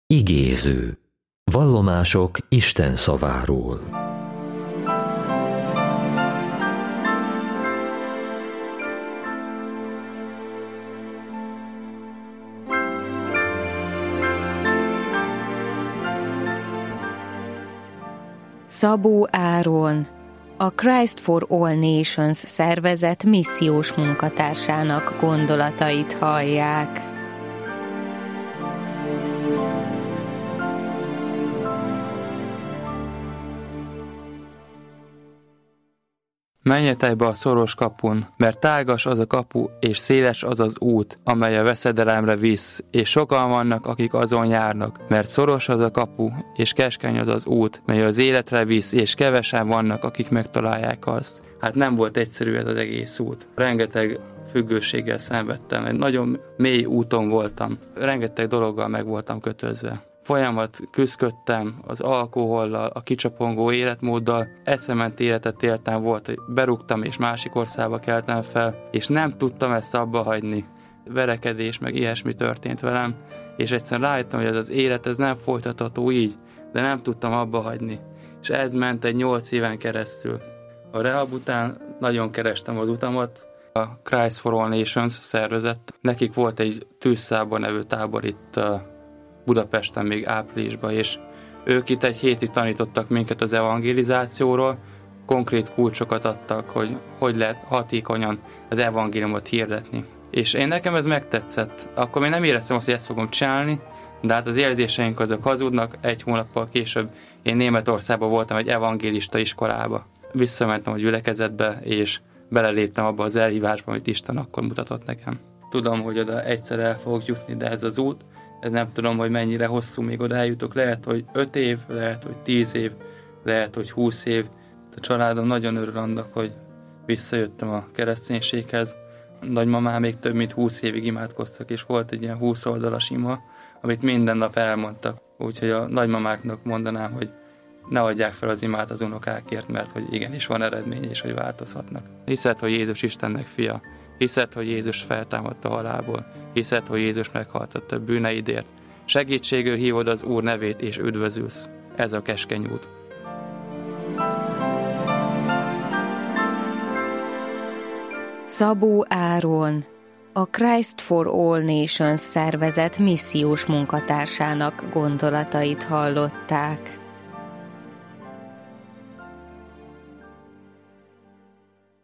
Igéző. Vallomások Isten szaváról. Szabó Áron, a Christ for All Nations szervezet missziós munkatársának gondolatait hallják. Menjetek be a szoros kapun, mert tágas az a kapu, és széles az az út, amely a veszedelemre visz, és sokan vannak, akik azon járnak, mert szoros az a kapu, és keskeny az az út, mely az életre visz, és kevesen vannak, akik megtalálják azt. Hát nem volt egyszerű ez az egész út. Rengeteg függőséggel szenvedtem, egy nagyon mély úton voltam. Rengeteg dologgal meg voltam kötözve. Folyamat küzdködtem az alkohollal, a kicsapongó életmóddal, eszement életet éltem, volt, hogy berúgtam és másik országba keltem fel, és nem tudtam ezt abba hagyni. Verekedés, meg ilyesmi történt velem, és egyszerűen rájöttem, hogy ez az élet ez nem folytatható így, de nem tudtam abba hagyni. És ez ment egy 8 éven keresztül. A rehab után nagyon kerestem az utamat, a Christ for All Nations szervezet. Nekik volt egy Tűzszábor nevű tábor itt Budapesten még áprilisban, és ők itt egy hétig tanítottak minket az evangelizációról, konkrét kulcsokat adtak, hogy lehet hatékonyan az evangéliumot hirdetni. És nekem ez megtetszett. Akkor még nem éreztem azt, hogy ezt fogom csinálni, de hát az érzéseink azok hazudnak. Egy hónappal később én Németországban voltam egy evangélista iskolába. Visszamentem a gyülekezetbe, és beleléptem abba az elhívásba, amit Isten akkor mutatott nekem. Tudom, hogy oda egyszer el fogok jutni, de ez az út, ez nem tudom, hogy mennyire hosszú még oda eljutok. Lehet, hogy 5 év, lehet, hogy 10 év, lehet, hogy 20 év. A családom nagyon örül annak, hogy visszajöttem a kereszténységhez. Nagymamám még több mint 20 évig imádkoztak, és volt egy ilyen 20 oldalas ima, amit minden nap elmondtak. Úgyhogy a nagymamáknak mondanám, hogy ne adják fel az imát az unokákért, mert hogy igenis van eredmény, és hogy változhatnak. Hiszed, hogy Jézus Istennek fia. Hiszed, hogy Jézus feltámadt a halálból. Hiszed, hogy Jézus meghalt a több bűneidért. Segítségül hívod az Úr nevét, és üdvözülsz. Ez a keskeny út. Szabó Áron, a Christ for All Nations szervezet missziós munkatársának gondolatait hallották.